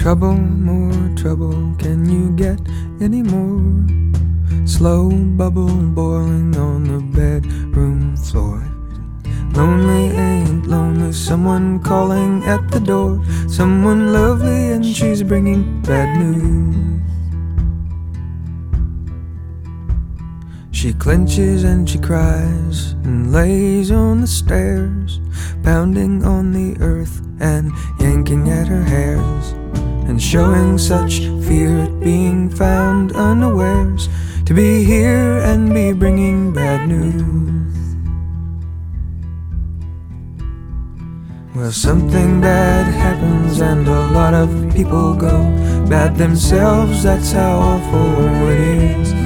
trouble, more trouble. Can you get any more? Slow bubble boiling on the bedroom floor. Lonely ain't lonely, someone calling at the door. Someone lovely and she's bringing bad news. She clenches and she cries and lays on the stairs, pounding on the earth and yanking at her hairs, and showing such fear at being found unawares, to be here and be bringing bad news. Well, something bad happens and a lot of people go bad themselves, that's how awful it is.